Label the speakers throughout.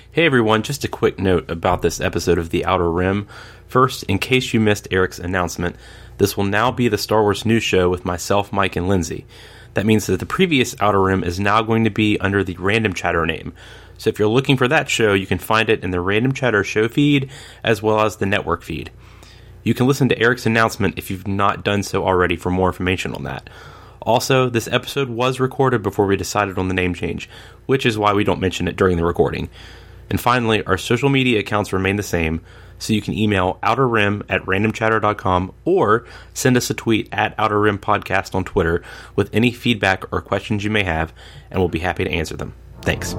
Speaker 1: Hey everyone, just a quick note about this episode of The Outer Rim. First, in case you missed Eric's announcement, this will now be the Star Wars News Show with myself, Mike, and Lindsay. That means that the previous Outer Rim is now going to be under the Random Chatter name. So if you're looking for that show, you can find it in the Random Chatter show feed, as well as the network feed. You can listen to Eric's announcement if you've not done so already for more information on that. Also, this episode was recorded before we decided on the name change, which is why we don't mention it during the recording. And finally, our social media accounts remain the same, so you can email outerrim@randomchatter.com or send us a tweet at outerrimpodcast on Twitter with any feedback or questions you may have, and we'll be happy to answer them. Thanks.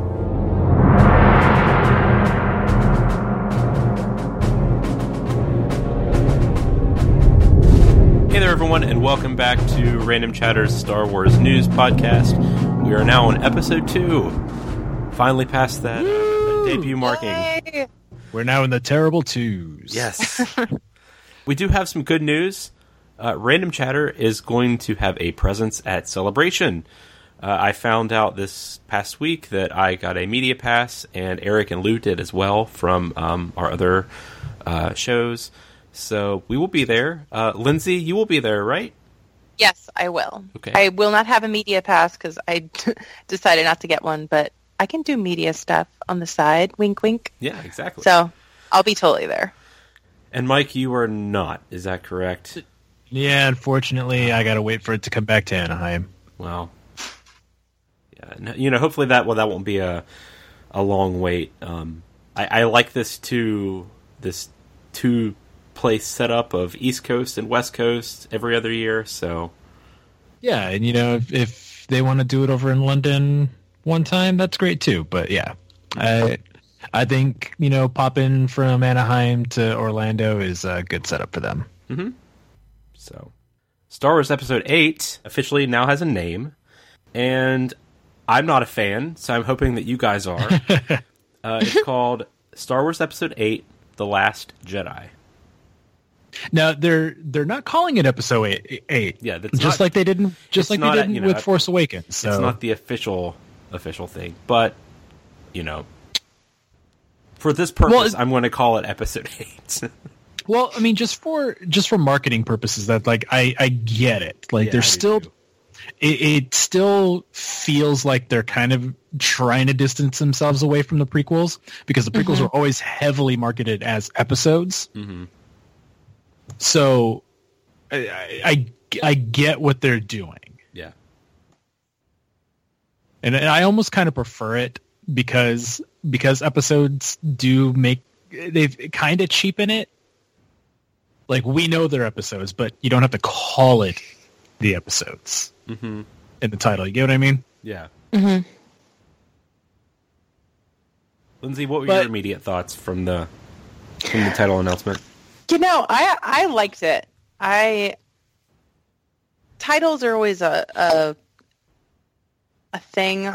Speaker 1: Hey there, everyone, and welcome back to Random Chatter's Star Wars News Podcast. We are now on episode 2. Finally past that debut marking.
Speaker 2: Yay!
Speaker 3: We're now in the terrible twos.
Speaker 1: Yes. We do have some good news. Random Chatter is going to have a presence at Celebration. I found out this past week that I got a media pass, and Eric and Lou did as well from our other shows. So we will be there. Lindsay, you will be there, right?
Speaker 2: Yes, I will.
Speaker 1: Okay.
Speaker 2: I will not have a media pass because I decided not to get one, but I can do media stuff on the side. Wink, wink.
Speaker 1: Yeah, exactly.
Speaker 2: So I'll be totally there.
Speaker 1: And Mike, you are not. Is that correct?
Speaker 3: Yeah, unfortunately, I gotta wait for it to come back to Anaheim.
Speaker 1: Well, yeah, you know, hopefully that won't be a long wait. I like this two-place setup of East Coast and West Coast every other year. So
Speaker 3: Yeah, and you know, if they want to do it over in London one time, that's great too. But yeah, I think, you know, popping from Anaheim to Orlando is a good setup for them.
Speaker 1: Mm-hmm. So, Star Wars Episode 8 officially now has a name, and I'm not a fan, so I'm hoping that you guys are. It's called Star Wars Episode 8: The Last Jedi.
Speaker 3: Now they're not calling it Episode 8.
Speaker 1: Yeah, that's
Speaker 3: just
Speaker 1: not,
Speaker 3: like they didn't
Speaker 1: you know,
Speaker 3: with Force Awakens. So
Speaker 1: it's not the official thing, but you know, for this purpose, I'm going to call it Episode 8.
Speaker 3: Well, I mean, just for marketing purposes, that like I get it. Like
Speaker 1: Yeah,
Speaker 3: there's still,
Speaker 1: too.
Speaker 3: it still feels like they're kind of trying to distance themselves away from the prequels, because the prequels were always heavily marketed as episodes.
Speaker 1: Mm-hmm.
Speaker 3: So I get what they're doing,
Speaker 1: Yeah.
Speaker 3: and I almost kind of prefer it because episodes they've kind of cheapen it. Like, we know they're episodes, but you don't have to call it the episodes in the title. You get what I mean?
Speaker 1: Yeah.
Speaker 2: Mm-hmm.
Speaker 1: Lindsay, what were your immediate thoughts from the title announcement?
Speaker 2: You know, I liked it. Titles are always a thing.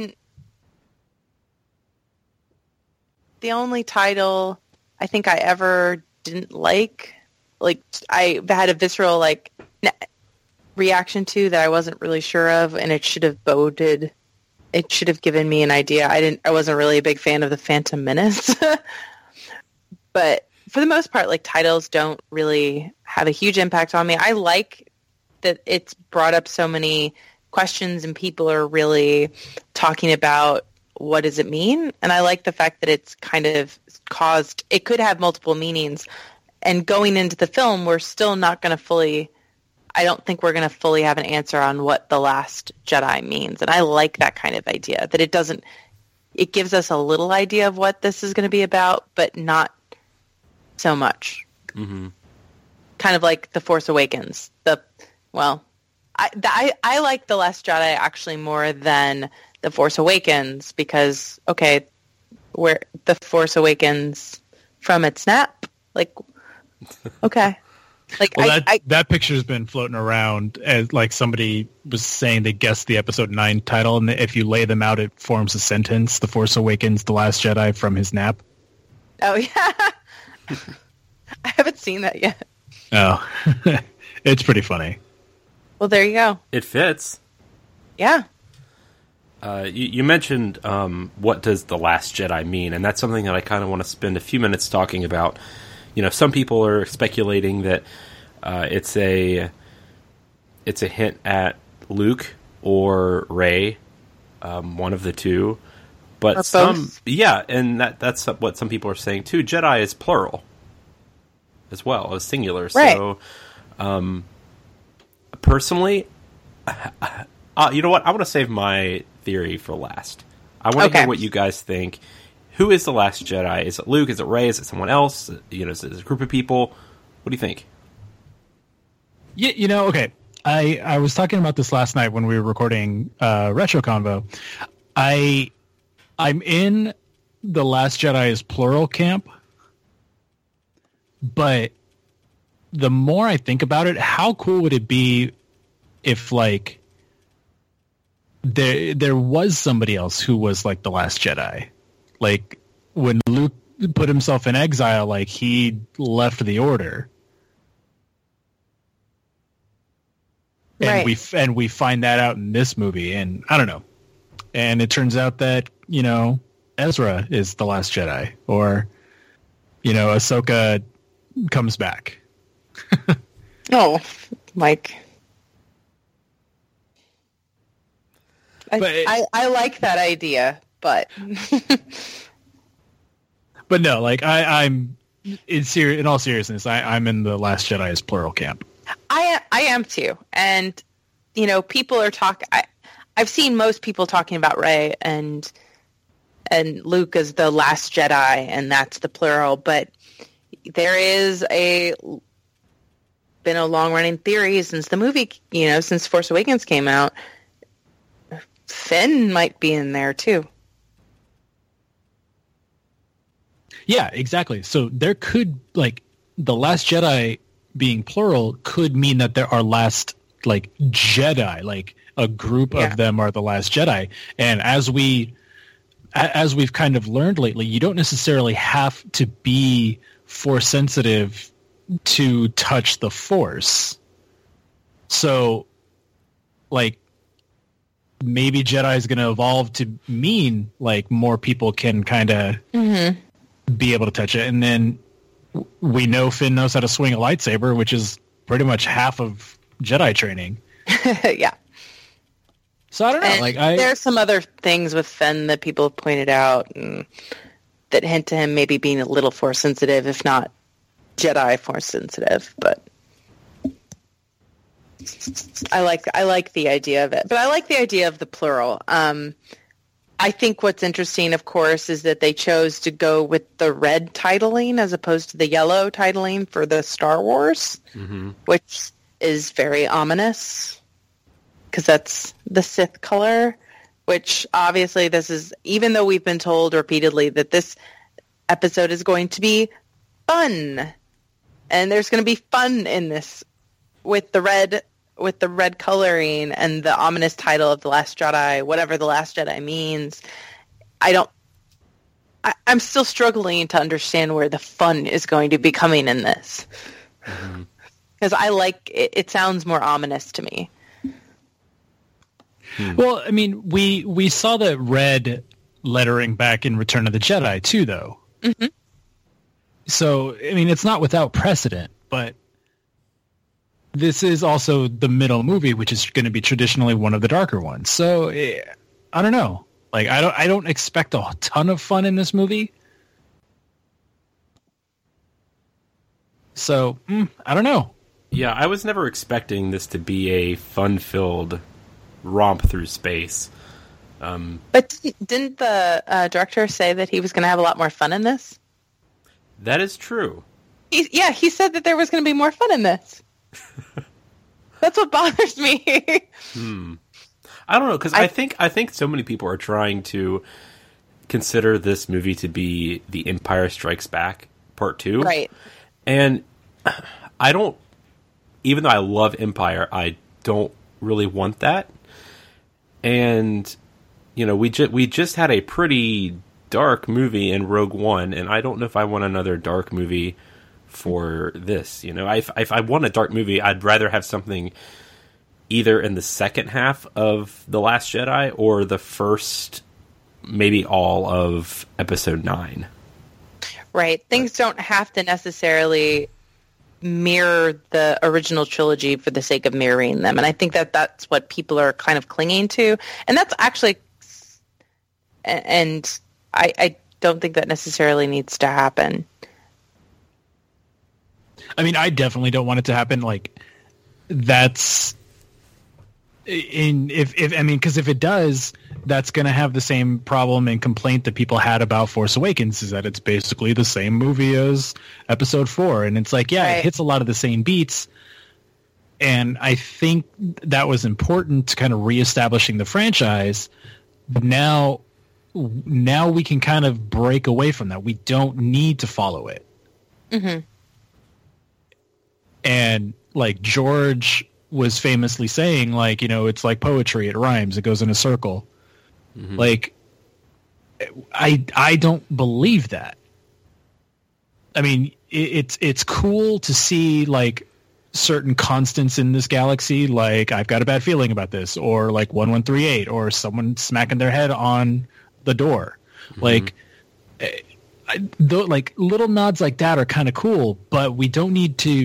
Speaker 2: The only title I think I ever didn't like I had a visceral reaction to that I wasn't really sure of, and it should have given me an idea. I wasn't really a big fan of the Phantom Menace. But for the most part, like, titles don't really have a huge impact on me. I like that it's brought up so many questions and people are really talking about what does it mean? And I like the fact that it's kind of it could have multiple meanings. And going into the film, we're still not going to I don't think we're going to fully have an answer on what The Last Jedi means. And I like that kind of idea, that it gives us a little idea of what this is going to be about, but not so much.
Speaker 1: Mm-hmm.
Speaker 2: Kind of like The Force Awakens. I like The Last Jedi actually more than The Force Awakens because, okay, where The Force Awakens from its snap, like, okay. Like,
Speaker 3: well, that picture's been floating around as, like, somebody was saying they guessed the Episode 9 title, and if you lay them out, it forms a sentence: The Force Awakens, The Last Jedi from his nap.
Speaker 2: Oh, yeah. I haven't seen that yet.
Speaker 3: Oh, it's pretty funny.
Speaker 2: Well, there you go.
Speaker 1: It fits.
Speaker 2: Yeah.
Speaker 1: You mentioned what does The Last Jedi mean, and that's something that I kind of want to spend a few minutes talking about. Some people are speculating that it's a hint at Luke or Rey, one of the two. But
Speaker 2: or both.
Speaker 1: And that's what some people are saying too. Jedi is plural as well as singular.
Speaker 2: Right.
Speaker 1: So, personally, you know what? I want to save my theory for last. I want to hear what you guys think. Who is the last Jedi? Is it Luke? Is it Rey? Is it someone else? Is it a group of people? What do you think?
Speaker 3: Yeah, okay. I was talking about this last night when we were recording Retro Convo. I'm in the Last Jedi is plural camp, but the more I think about it, how cool would it be if like there was somebody else who was like the Last Jedi? Like when Luke put himself in exile, like he left the Order.
Speaker 2: Right.
Speaker 3: And we find that out in this movie, and I don't know. And it turns out that, Ezra is the Last Jedi, or, Ahsoka comes back.
Speaker 2: Oh, Mike. I like that idea, but
Speaker 3: but no, like I'm in all seriousness, I'm in the Last Jedi is plural camp.
Speaker 2: I am too, and people are talking. I've seen most people talking about Rey and Luke as the Last Jedi, and that's the plural. But there is been a long running theory since the movie, since Force Awakens came out. Finn might be in there too.
Speaker 3: Yeah, exactly. So there could, like, the Last Jedi being plural could mean that there are last, like, Jedi, like a group of them are the Last Jedi. And as we've kind of learned lately, you don't necessarily have to be Force sensitive to touch the Force. So, like, maybe Jedi is going to evolve to mean like more people can kind of be able to touch it. And then we know Finn knows how to swing a lightsaber, which is pretty much half of Jedi training.
Speaker 2: Yeah.
Speaker 3: So I don't know.
Speaker 2: And there are some other things with Finn that people have pointed out that hint to him maybe being a little Force sensitive, if not Jedi Force sensitive. But I like the idea of it. But I like the idea of the plural. I think what's interesting, of course, is that they chose to go with the red titling as opposed to the yellow titling for the Star Wars, which is very ominous because that's the Sith color, which obviously this is, even though we've been told repeatedly that this episode is going to be fun, and there's going to be fun in this with the red coloring and the ominous title of The Last Jedi, whatever The Last Jedi means. I'm still struggling to understand where the fun is going to be coming in this. Because I like it. It sounds more ominous to me.
Speaker 3: Well, I mean, we saw that red lettering back in Return of the Jedi too, though. So, I mean, it's not without precedent, but this is also the middle movie, which is going to be traditionally one of the darker ones. So I don't know. Like, I don't expect a ton of fun in this movie. So I don't know.
Speaker 1: Yeah, I was never expecting this to be a fun-filled romp through space.
Speaker 2: But didn't the director say that he was going to have a lot more fun in this?
Speaker 1: That is true.
Speaker 2: He said that there was going to be more fun in this. That's what bothers me.
Speaker 1: I don't know, because I think so many people are trying to consider this movie to be The Empire Strikes Back Part 2.
Speaker 2: Right.
Speaker 1: And I don't, even though I love Empire, I don't really want that. And, we just had a pretty dark movie in Rogue One, and I don't know if I want another dark movie for this. If I want a dark movie, I'd rather have something either in the second half of The Last Jedi or the first, maybe all of Episode 9.
Speaker 2: Right. Things don't have to necessarily mirror the original trilogy for the sake of mirroring them. And I think that that's what people are kind of clinging to. And that's actually, and I don't think that necessarily needs to happen.
Speaker 3: I mean, I definitely don't want it to happen. Like, that's because if it does, that's going to have the same problem and complaint that people had about Force Awakens, is that it's basically the same movie as Episode 4. And it's like, yeah,
Speaker 2: Right.
Speaker 3: It hits a lot of the same beats. And I think that was important to kind of reestablishing the franchise. But now we can kind of break away from that. We don't need to follow it.
Speaker 2: Mm-hmm.
Speaker 3: And like George was famously saying, like, it's like poetry. It rhymes. It goes in a circle. Mm-hmm. Like, I don't believe that. I mean, it's cool to see like certain constants in this galaxy. Like, I've got a bad feeling about this, or like 1138, or someone smacking their head on the door. Mm-hmm. Like little nods like that are kind of cool, but we don't need to.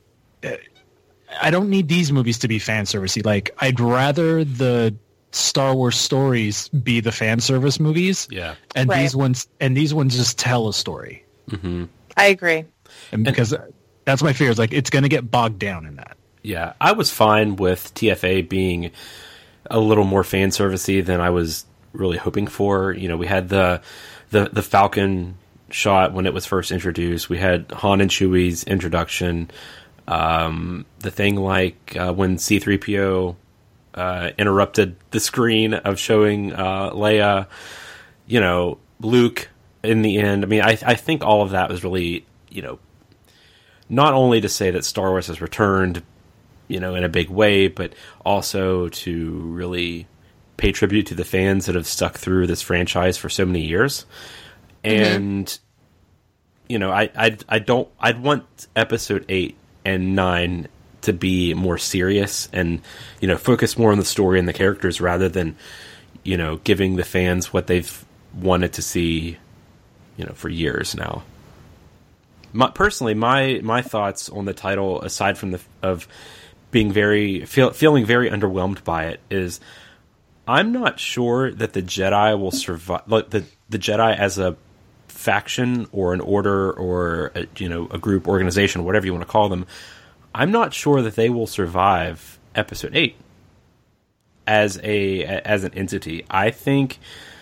Speaker 3: I don't need these movies to be fan servicey. Like, I'd rather the Star Wars stories be the fan service movies.
Speaker 1: Yeah.
Speaker 3: And
Speaker 2: Right.
Speaker 3: these ones just tell a story.
Speaker 1: Mm-hmm.
Speaker 2: I agree.
Speaker 3: And because that's my fear, is like it's going to get bogged down in that.
Speaker 1: Yeah, I was fine with TFA being a little more fan servicey than I was really hoping for. We had the Falcon shot when it was first introduced. We had Han and Chewie's introduction. The thing like when C-3PO interrupted the screen of showing Leia, Luke in the end. I mean, I think all of that was really, not only to say that Star Wars has returned, in a big way, but also to really pay tribute to the fans that have stuck through this franchise for so many years. And, I'd want Episode 8 and 9 to be more serious and, focus more on the story and the characters rather than, giving the fans what they've wanted to see, for years now. Personally, my thoughts on the title, aside from of being feeling very underwhelmed by it, is I'm not sure that the Jedi will survive. Like the Jedi as a faction or an order or a group, organization, whatever you want to call them, I'm not sure that they will survive Episode 8 as an entity. I think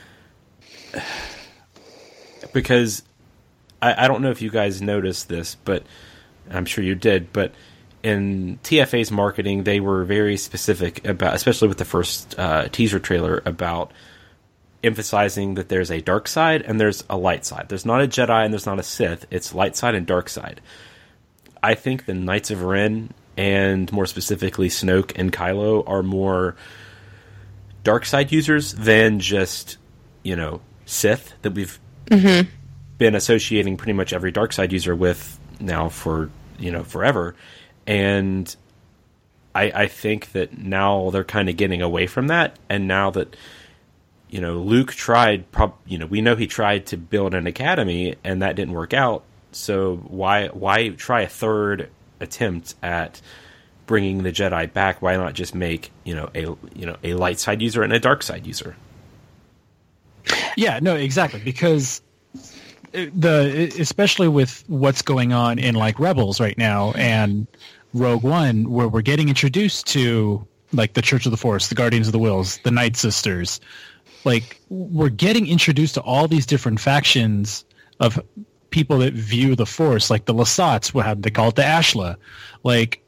Speaker 1: because I don't know if you guys noticed this, but I'm sure you did, but in TFA's marketing, they were very specific about, especially with the first teaser trailer, about emphasizing that there's a dark side and there's a light side. There's not a Jedi and there's not a Sith. It's light side and dark side. I think the Knights of Ren, and more specifically Snoke and Kylo, are more dark side users than just, Sith that we've been associating pretty much every dark side user with now for, forever. And I think that now they're kind of getting away from that. And now that, Luke tried, we know he tried to build an academy and that didn't work out. So why try a third attempt at bringing the Jedi back? Why not just make, a light side user and a dark side user?
Speaker 3: Yeah, no, exactly. Because especially with what's going on in like Rebels right now and Rogue One, where we're getting introduced to like the Church of the Force, the Guardians of the Whills, the Night Sisters. Like, we're getting introduced to all these different factions of people that view the Force, like the Lasats, they call it the Ashla. Like,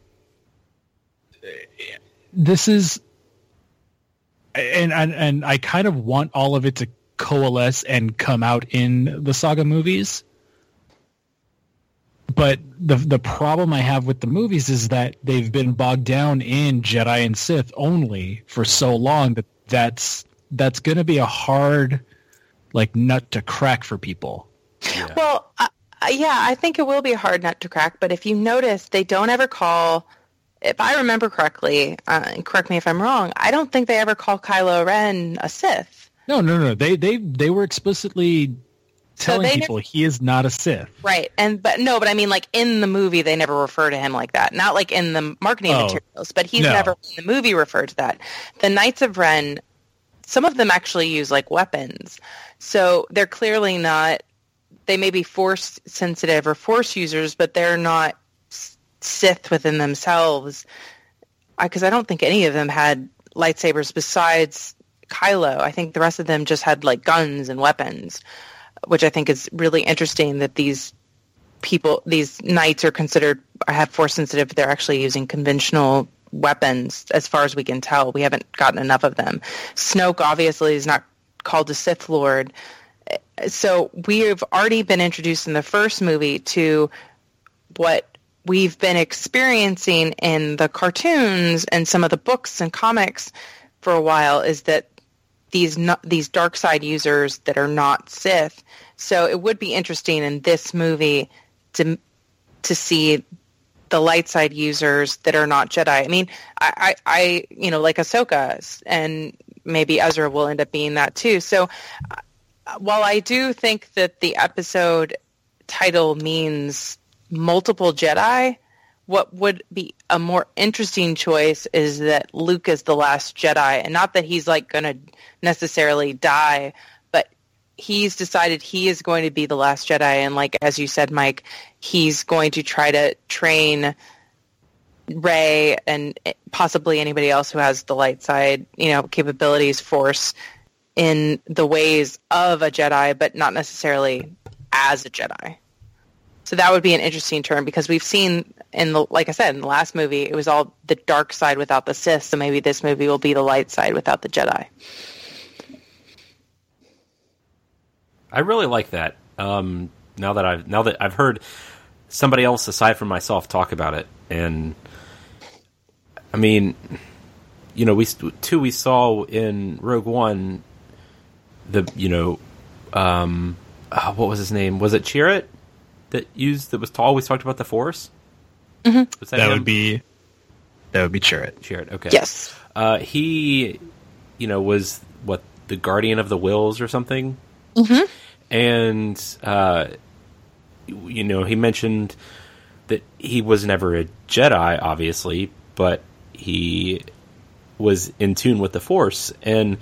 Speaker 3: this is, and I kind of want all of it to coalesce and come out in the saga movies. But the problem I have with the movies is that they've been bogged down in Jedi and Sith only for so long that's going to be a hard like nut to crack for people.
Speaker 1: Yeah.
Speaker 2: Well, I think it will be a hard nut to crack. But if you notice, they don't ever call if I remember correctly, and correct me if I'm wrong, I don't think they ever call Kylo Ren a Sith.
Speaker 3: No. They were explicitly telling people he is not a Sith.
Speaker 2: Right. But I mean, like, in the movie, they never refer to him like that. Not like in the marketing materials, but he's never in the movie referred to that. The Knights of Ren, some of them actually use, like, weapons. So they're clearly not, they may be Force sensitive or Force users, but they're not Sith within themselves. Because I don't think any of them had lightsabers besides Kylo. I think the rest of them just had, like, guns and weapons, which I think is really interesting that these knights are considered, have Force sensitive, but they're actually using conventional weapons as far as we can tell. We haven't gotten enough of them. Snoke obviously is not called a Sith Lord. So we have already been introduced in the first movie to what we've been experiencing in the cartoons and some of the books and comics for a while, is that these dark side users that are not Sith. So it would be interesting in this movie to see the light side users that are not Jedi. I mean, I like Ahsoka, and maybe Ezra will end up being that too. So while I do think that the episode title means multiple Jedi, what would be a more interesting choice is that Luke is the last Jedi, and not that he's like going to necessarily die, but he's decided he is going to be the last Jedi, and like as you said, Mike, he's going to try to train Rey and possibly anybody else who has the light side, capabilities, Force, in the ways of a Jedi, but not necessarily as a Jedi. So that would be an interesting turn, because we've seen like I said, in the last movie, it was all the dark side without the Sith. So maybe this movie will be the light side without the Jedi.
Speaker 1: I really like that. Now that I've heard somebody else aside from myself talk about it, and I mean, we saw in Rogue One what was his name? Was it Chirrut that was always talked about the Force?
Speaker 3: Mm-hmm. That would be Chirrut.
Speaker 1: Chirrut, okay.
Speaker 2: Yes.
Speaker 1: He, was the guardian of the Wills or something.
Speaker 2: Mm-hmm.
Speaker 1: And he mentioned that he was never a Jedi, obviously, but he was in tune with the Force. And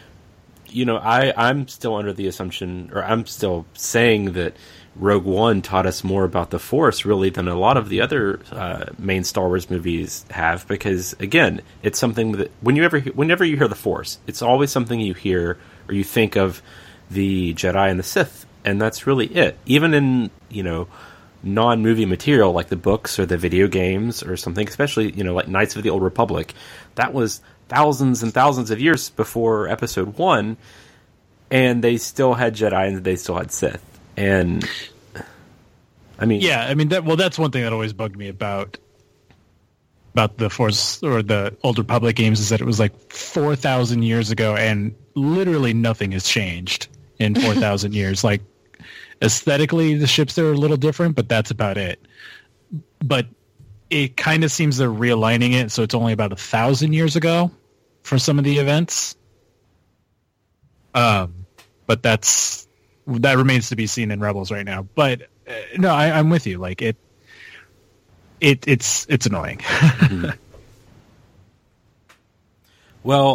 Speaker 1: I'm still under the assumption, or I'm still saying that Rogue One taught us more about the Force, really, than a lot of the other main Star Wars movies have, because, again, it's something that whenever you hear the Force, it's always something you hear or you think of the Jedi and the Sith, and that's really it. Even in, non-movie material like the books or the video games or something, especially, like Knights of the Old Republic, that was thousands and thousands of years before Episode 1, and they still had Jedi and they still had Sith. And
Speaker 3: that's one thing that always bugged me about the Force or the Old Republic games, is that it was like 4,000 years ago, and literally nothing has changed in 4,000 years. Like, aesthetically, the ships are a little different, but that's about it. But it kind of seems they're realigning it, so it's only about 1,000 years ago for some of the events. But that remains to be seen in Rebels right now. But no, I'm with you. Like it's annoying.
Speaker 1: Mm-hmm. Well,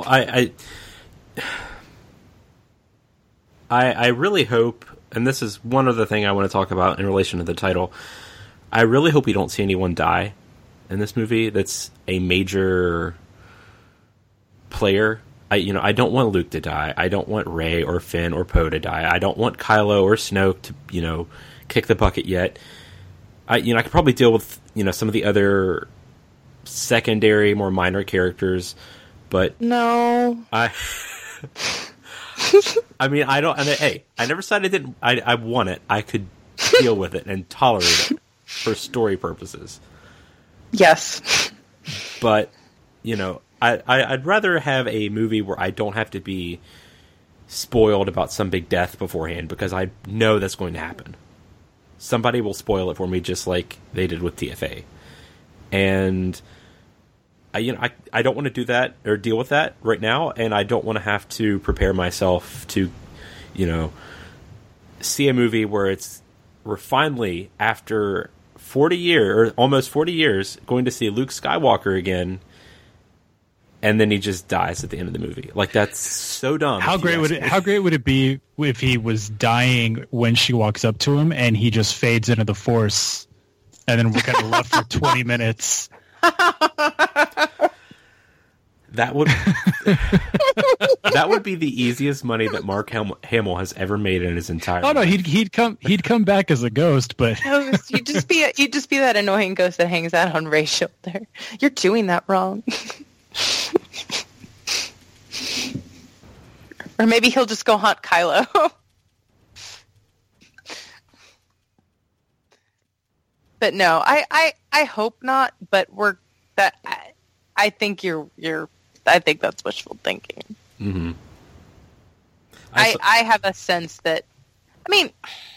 Speaker 1: I really hope, and this is one other thing I want to talk about in relation to the title, I really hope we don't see anyone die in this movie that's a major player. I don't want Luke to die. I don't want Rey or Finn or Poe to die. I don't want Kylo or Snoke to, kick the bucket yet. I could probably deal with, some of the other secondary, more minor characters, but
Speaker 2: no.
Speaker 1: I never said I didn't. I want it. I could deal with it and tolerate it for story purposes.
Speaker 2: Yes.
Speaker 1: But, I'd rather have a movie where I don't have to be spoiled about some big death beforehand, because I know that's going to happen. Somebody will spoil it for me, just like they did with TFA. And I don't want to do that or deal with that right now, and I don't want to have to prepare myself to, see a movie where we're finally, after 40 years, or almost 40 years, going to see Luke Skywalker again, and then he just dies at the end of the movie. Like, that's so dumb.
Speaker 3: How great would it be if he was dying when she walks up to him and he just fades into the Force, and then we're kind of left for 20 minutes?
Speaker 1: That would be the easiest money that Mark Hamill has ever made in his entire life.
Speaker 3: Oh no, he'd come back as a ghost, but
Speaker 2: you'd just be that annoying ghost that hangs out on Rey's shoulder. You're doing that wrong. Or maybe he'll just go haunt Kylo. But no, I hope not. But I think I think that's wishful thinking.
Speaker 1: Mm-hmm.
Speaker 2: I have a sense that, I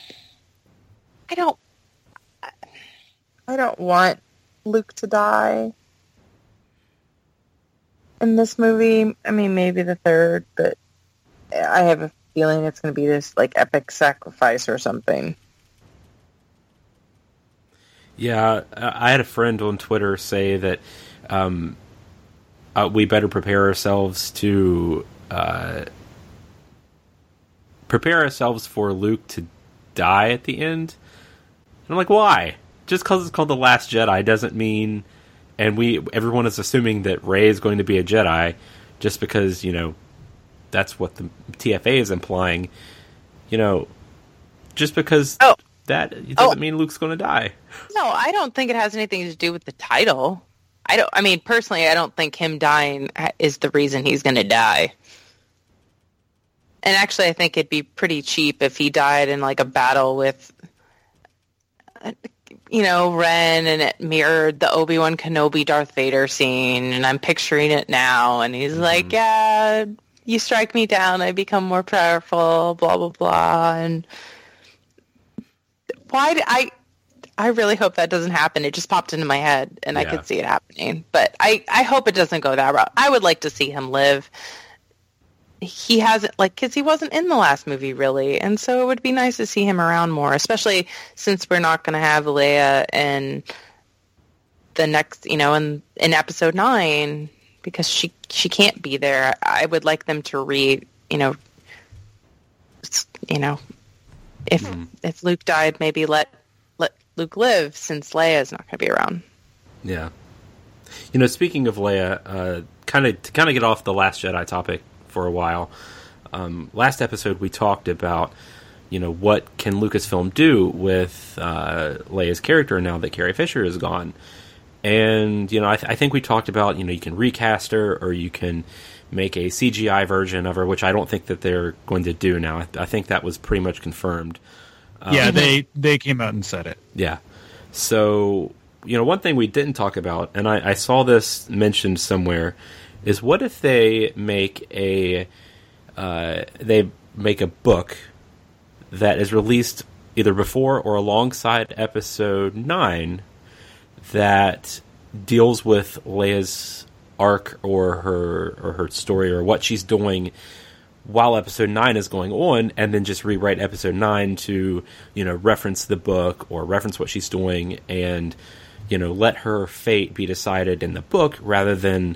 Speaker 2: don't want Luke to die in this movie. Maybe the third, but I have a feeling it's going to be this like epic sacrifice or something.
Speaker 1: Yeah, I had a friend on Twitter say that we better prepare ourselves for Luke to die at the end. And I'm like, why? Just because it's called The Last Jedi doesn't mean, and everyone is assuming that Rey is going to be a Jedi, just because, that's what the TFA is implying. Just because that it doesn't mean Luke's going to die.
Speaker 2: No, I don't think it has anything to do with the title. Personally, I don't think him dying is the reason he's going to die. And actually, I think it'd be pretty cheap if he died in like a battle with, Ren, and it mirrored the Obi-Wan Kenobi Darth Vader scene, and I'm picturing it now, and he's like, yeah, you strike me down, I become more powerful, blah, blah, blah, and I really hope that doesn't happen. It just popped into my head, and I could see it happening. But I hope it doesn't go that route. I would like to see him live. He hasn't, because he wasn't in the last movie, really. And so it would be nice to see him around more, especially since we're not going to have Leia in the next, in Episode 9, because she can't be there. I would like them to if Luke died, maybe let Luke live, since Leia is not going to be around.
Speaker 1: Yeah. Speaking of Leia, kind of get off the Last Jedi topic for a while. Last episode we talked about, what can Lucasfilm do with Leia's character now that Carrie Fisher is gone. And, I think we talked about, you can recast her, or you can make a CGI version of her, which I don't think that they're going to do now. I think that was pretty much confirmed.
Speaker 3: Yeah, they came out and said it.
Speaker 1: Yeah. So, one thing we didn't talk about, and I saw this mentioned somewhere, is what if they make a book that is released either before or alongside Episode 9 that deals with Leia's arc or her story or what she's doing while Episode 9 is going on, and then just rewrite Episode 9 to, reference the book or reference what she's doing, and, let her fate be decided in the book rather than,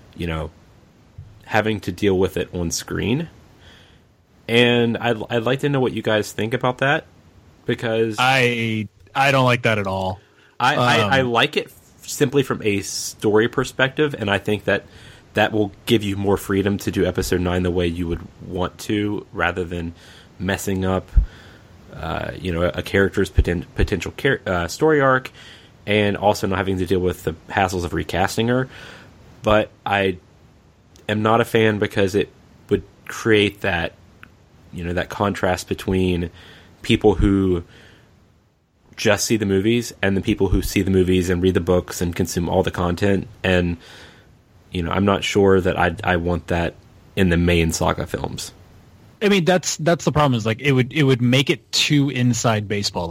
Speaker 1: having to deal with it on screen. And I'd like to know what you guys think about that, because
Speaker 3: I don't like that at all.
Speaker 1: I like it simply from a story perspective, and I think that will give you more freedom to do Episode 9 the way you would want to, rather than messing up, a character's potential story arc, and also not having to deal with the hassles of recasting her. But I am not a fan, because it would create that, that contrast between people who just see the movies and the people who see the movies and read the books and consume all the content. And I'm not sure that I want that in the main saga films.
Speaker 3: That's the problem, is it would make it too inside baseball.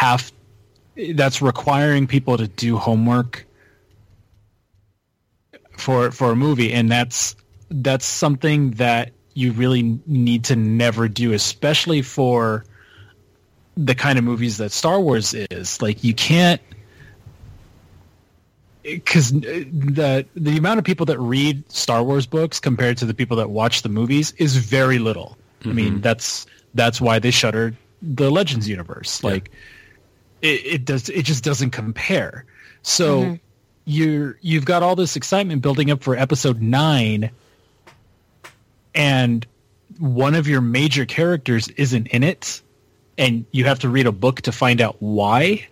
Speaker 3: That's requiring people to do homework for a movie, and that's something that you really need to never do, especially for the kind of movies that Star Wars is. Like, you can't, because the amount of people that read Star Wars books compared to the people that watch the movies is very little. I mean, that's why they shuttered the Legends universe. Like, it just doesn't compare. So you've got all this excitement building up for episode 9, and one of your major characters isn't in it, and you have to read a book to find out why.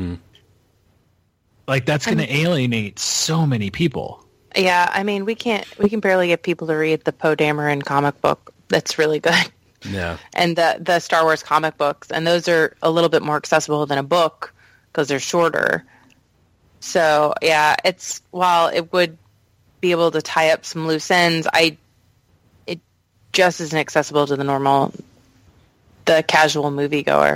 Speaker 3: Like, that's going to alienate so many people.
Speaker 2: Yeah, I mean, we can barely get people to read the Poe Dameron comic book. That's really good.
Speaker 1: Yeah.
Speaker 2: And the Star Wars comic books, and those are a little bit more accessible than a book because they're shorter. So, yeah, while it would be able to tie up some loose ends, it just isn't accessible to the casual moviegoer.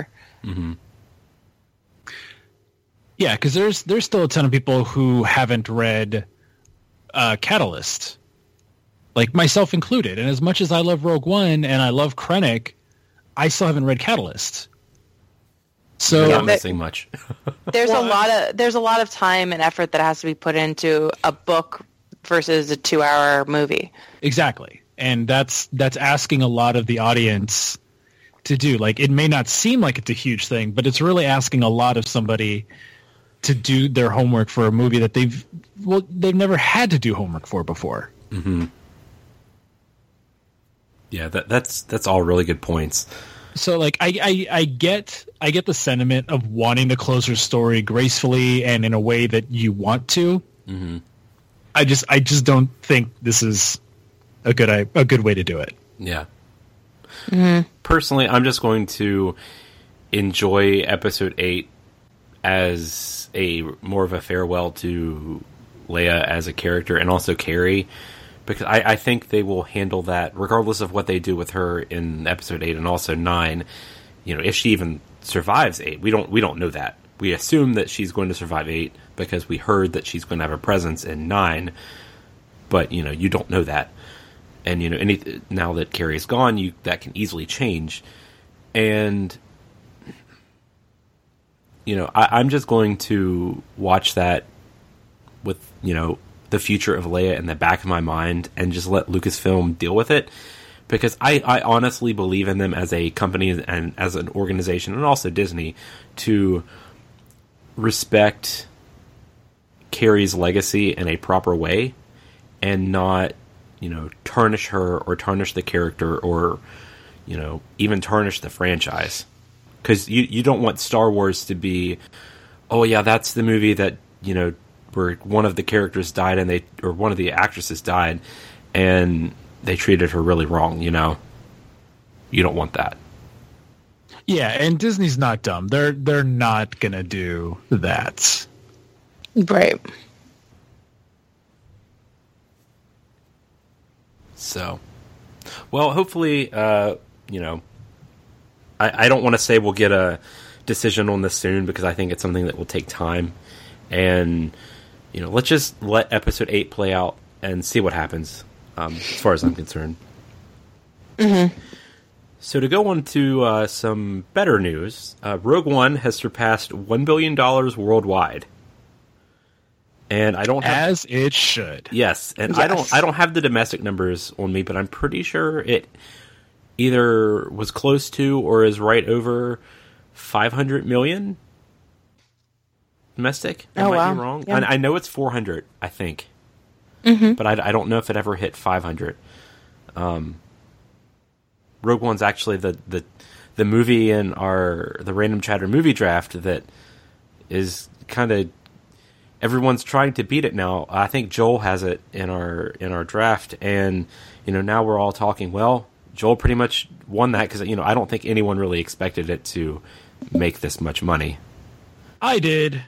Speaker 3: Yeah, because there's still a ton of people who haven't read Catalyst, like myself included. And as much as I love Rogue One and I love Krennic, I still haven't read Catalyst. So
Speaker 1: you're not missing much.
Speaker 2: There's a lot of time and effort that has to be put into a book versus a 2-hour movie.
Speaker 3: Exactly, and that's asking a lot of the audience to do. Like, it may not seem like it's a huge thing, but it's really asking a lot of somebody to do their homework for a movie that they've never had to do homework for before.
Speaker 1: Yeah, that's all really good points.
Speaker 3: So, like, I get the sentiment of wanting to close your story gracefully and in a way that you want to. I just don't think this is a good way to do it.
Speaker 1: Yeah. Personally, I'm just going to enjoy episode 8 as a more of a farewell to Leia as a character, and also Carrie, because I think they will handle that regardless of what they do with her in episode 8 and also 9. You know, if she even survives 8, we don't know that. We assume that she's going to survive 8 because we heard that she's going to have a presence in 9, but you don't know that. And now that Carrie's gone, that can easily change. And I'm just going to watch that with the future of Leia in the back of my mind and just let Lucasfilm deal with it, because I honestly believe in them as a company and as an organization, and also Disney, to respect Carrie's legacy in a proper way and not tarnish her or tarnish the character or even tarnish the franchise. Because you don't want Star Wars to be, oh yeah, that's the movie that where one of the characters died or one of the actresses died and they treated her really wrong. You don't want that.
Speaker 3: Yeah, and Disney's not dumb. They're not gonna do that.
Speaker 2: Right.
Speaker 1: So, well, hopefully, I don't want to say we'll get a decision on this soon, because I think it's something that will take time. And, let's just let episode 8 play out and see what happens, as far as I'm concerned. So to go on to some better news, Rogue One has surpassed $1 billion worldwide. And I don't have,
Speaker 3: as it should.
Speaker 1: Yes, and
Speaker 2: yes.
Speaker 1: I don't have the domestic numbers on me, but I'm pretty sure it either was close to or is right over 500 million domestic. I might be wrong.
Speaker 2: Yeah.
Speaker 1: I know it's 400, I think, but I don't know if it ever hit 500. Rogue One's actually the movie in the Random Chatter movie draft that is kind of. Everyone's trying to beat it now. I think Joel has it in our draft, and now we're all talking. Well, Joel pretty much won that because I don't think anyone really expected it to make this much money.
Speaker 3: I did,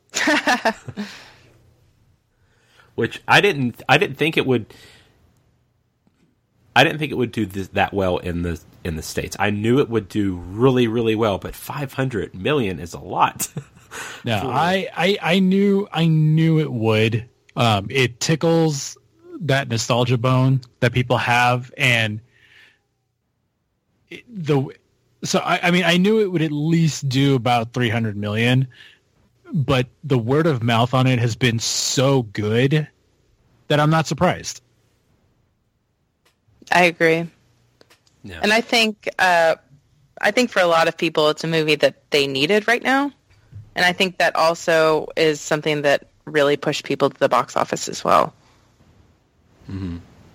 Speaker 1: which I didn't think it would. I didn't think it would do that well in the States. I knew it would do really, really well, but 500 million is a lot.
Speaker 3: No, I knew it would. It tickles that nostalgia bone that people have, and I knew it would at least do about 300 million, but the word of mouth on it has been so good that I'm not surprised.
Speaker 2: I agree.
Speaker 1: Yeah.
Speaker 2: And I think for a lot of people, it's a movie that they needed right now. And I think that also is something that really pushed people to the box office as well.
Speaker 1: Mm-hmm.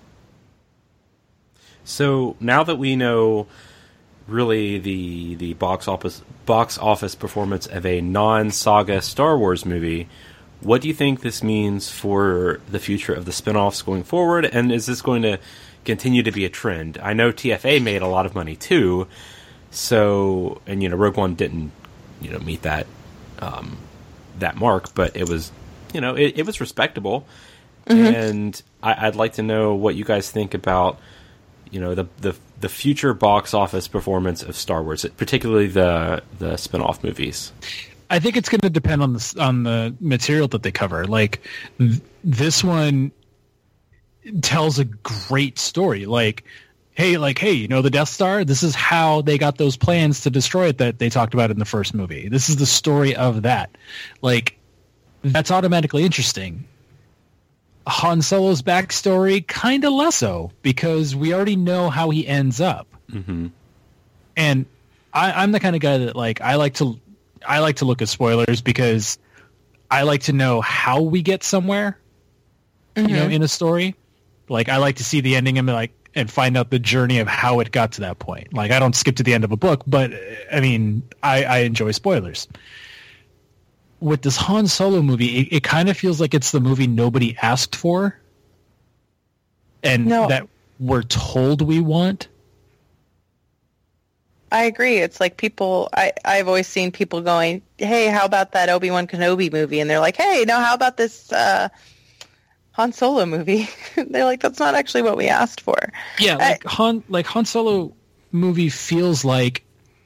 Speaker 1: So now that we know really the box office performance of a non-saga Star Wars movie, what do you think this means for the future of the spin-offs going forward? And is this going to continue to be a trend? I know TFA made a lot of money too, so, and Rogue One didn't meet that that mark, but it was it was respectable. Mm-hmm. And I'd like to know what you guys think about the future box office performance of Star Wars, particularly the spin-off movies.
Speaker 3: I think it's going to depend on the material that they cover. Like this one tells a great story. Hey, the Death Star, this is how they got those plans to destroy it that they talked about in the first movie. This is the story of that. That's automatically interesting. Han Solo's backstory, kind of less so, because we already know how he ends up.
Speaker 1: Mm-hmm.
Speaker 3: And I'm the kind of guy that I like to look at spoilers because I like to know how we get somewhere,
Speaker 2: mm-hmm.
Speaker 3: In a story. I like to see the ending and find out the journey of how it got to that point. I don't skip to the end of a book, but I enjoy spoilers. With this Han Solo movie, it kind of feels like it's the movie nobody asked for, and that we're told we want.
Speaker 2: I agree. It's like people, I've always seen people going, hey, how about that Obi-Wan Kenobi movie? And they're like, hey, no, how about this Han Solo movie? They're like, that's not actually what we asked for.
Speaker 3: Yeah, Han Solo movie feels like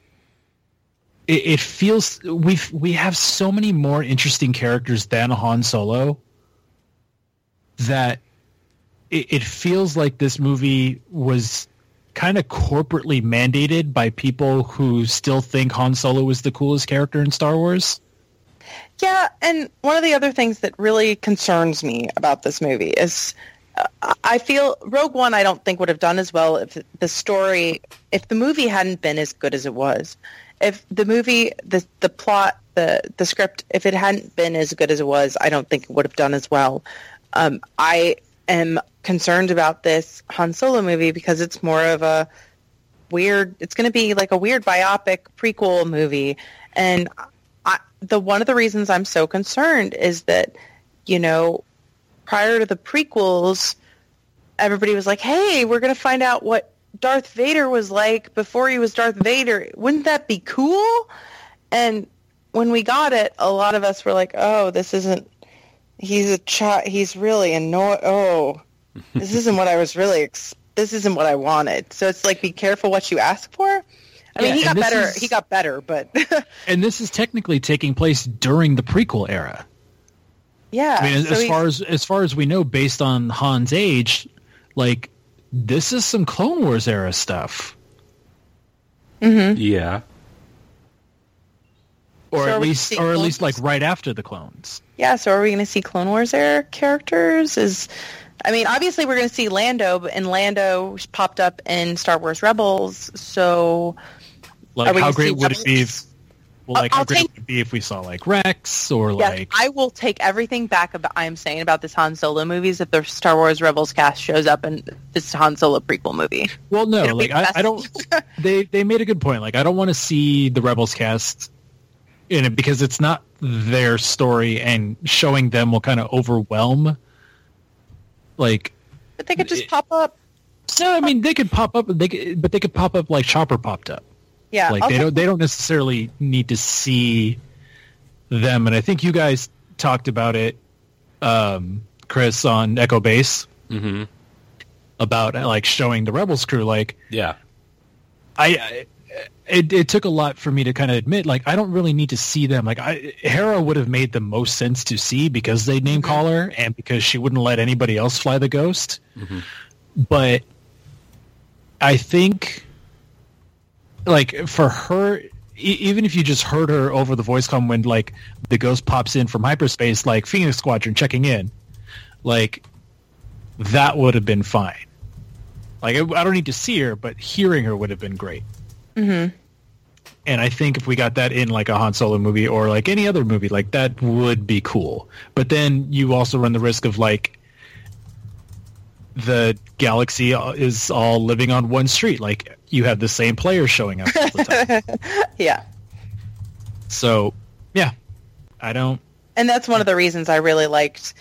Speaker 3: it feels we have so many more interesting characters than Han Solo that it feels like this movie was kind of corporately mandated by people who still think Han Solo is the coolest character in Star Wars.
Speaker 2: Yeah, and one of the other things that really concerns me about this movie is I feel Rogue One I don't think would have done as well if the movie hadn't been as good as it was. If the movie, the plot, the script, if it hadn't been as good as it was, I don't think it would have done as well. I am concerned about this Han Solo movie because it's more of a weird, it's going to be like a weird biopic prequel movie. And one of the reasons I'm so concerned is that, prior to the prequels, everybody was like, hey, we're going to find out what Darth Vader was like before he was Darth Vader. Wouldn't that be cool? And when we got it, a lot of us were like, oh, this isn't, he's really annoying. Oh, this isn't what I was really, this isn't what I wanted. So it's like, be careful what you ask for. I mean, he got better, but.
Speaker 3: And this is technically taking place during the prequel era.
Speaker 2: Yeah.
Speaker 3: I mean, as far as we know, based on Han's age, this is some Clone Wars era stuff.
Speaker 2: Mm-hmm.
Speaker 1: Yeah.
Speaker 3: Or at least right after the clones.
Speaker 2: Yeah, so are we going to see Clone Wars era characters? Obviously we're going to see Lando, and Lando popped up in Star Wars Rebels, so...
Speaker 3: how great would it be if... how great would it be if we saw, Rex, or
Speaker 2: I will take everything back I'm saying about this Han Solo movies if the Star Wars Rebels cast shows up in this Han Solo prequel movie.
Speaker 3: Well, no, I don't... They made a good point. I don't want to see the Rebels cast in it because it's not their story, and showing them will kind of overwhelm. But
Speaker 2: they could just pop up.
Speaker 3: No, they could pop up, but they could pop up like Chopper popped up.
Speaker 2: Yeah,
Speaker 3: they don't necessarily need to see them, and I think you guys talked about it, Chris, on Echo Base,
Speaker 1: mm-hmm.
Speaker 3: about showing the Rebels crew.
Speaker 1: Yeah,
Speaker 3: it took a lot for me to kind of admit, like, I don't really need to see them. Like, Hera would have made the most sense to see because they name call her and because she wouldn't let anybody else fly the Ghost. Mm-hmm. But I think, like, for her, even if you just heard her over the voice comm when, like, the Ghost pops in from hyperspace, like Phoenix Squadron checking in, like, that would have been fine. Like, I don't need to see her, but hearing her would have been great. Mm-hmm. And I think if we got that in, like, a Han Solo movie or, like, any other movie, like, that would be cool. But then you also run the risk of, like, the galaxy is all living on one street. Like, you have the same players showing up all the time.
Speaker 2: Yeah.
Speaker 3: So, yeah. I don't...
Speaker 2: And that's one of the reasons I really liked,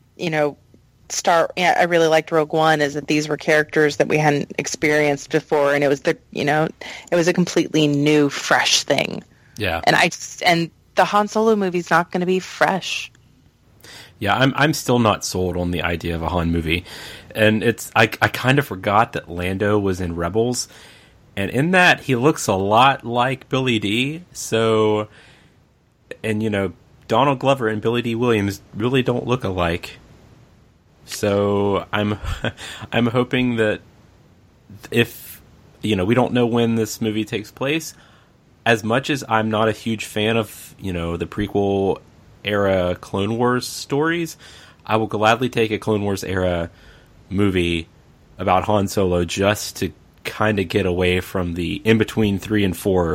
Speaker 2: I really liked Rogue One, is that these were characters that we hadn't experienced before, and it was it was a completely new, fresh thing.
Speaker 1: Yeah.
Speaker 2: And the Han Solo movie's not going to be fresh.
Speaker 1: Yeah, I'm still not sold on the idea of a Han movie. And I kind of forgot that Lando was in Rebels, and in that he looks a lot like Billy Dee. So, and Donald Glover and Billy Dee Williams really don't look alike. So I'm hoping that if we don't know when this movie takes place, as much as I'm not a huge fan of the prequel era Clone Wars stories, I will gladly take a Clone Wars era movie about Han Solo just to kind of get away from the in between 3 and 4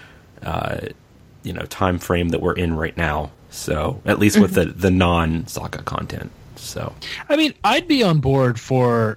Speaker 1: time frame that we're in right now. So at least with the non-saga content. So,
Speaker 3: I mean, I'd be on board for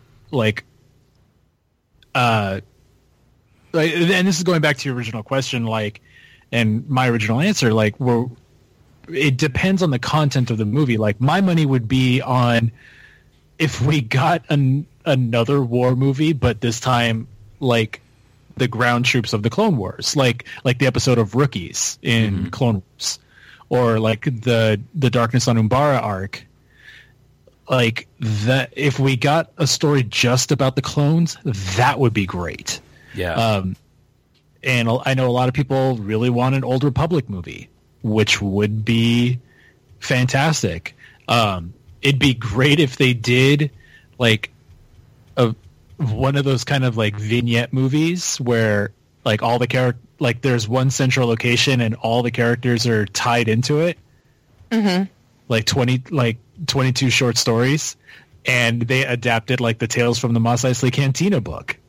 Speaker 3: and this is going back to your original question, and my original answer, it depends on the content of the movie. Like, my money would be on if we got another war movie, but this time, like, the ground troops of the Clone Wars, like the episode of Rookies in Clone Wars, or like the Darkness on Umbara arc. Like, that, if we got a story just about the clones, that would be great.
Speaker 1: Yeah.
Speaker 3: And I know a lot of people really want an Old Republic movie, which would be fantastic. It'd be great if they did, like, one of those kind of, like, vignette movies where, like, all the there's one central location and all the characters are tied into it. Mm-hmm. Like 22 short stories, and they adapted, like, the Tales from the Mos Eisley Cantina book.